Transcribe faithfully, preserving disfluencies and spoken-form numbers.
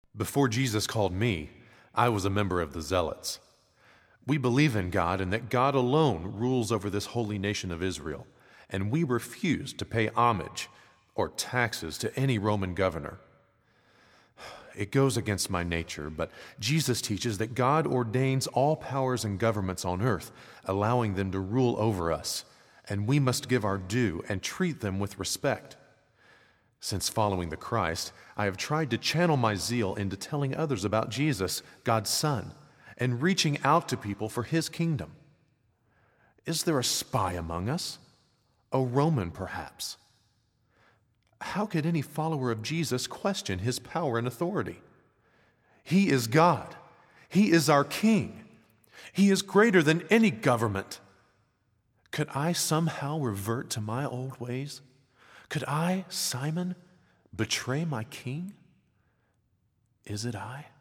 Before Jesus called me, I was a member of the Zealots. We believe in God and that God alone rules over this holy nation of Israel, and we refuse to pay homage or taxes to any Roman governor. It goes against my nature, but Jesus teaches that God ordains all powers and governments on earth, allowing them to rule over us, and we must give our due and treat them with respect. Since following the Christ, I have tried to channel my zeal into telling others about Jesus, God's Son, and reaching out to people for His kingdom. Is there a spy among us? A Roman, perhaps? How could any follower of Jesus question His power and authority? He is God. He is our King. He is greater than any government. Could I somehow revert to my old ways? Could I, Simon, betray my King? Is it I?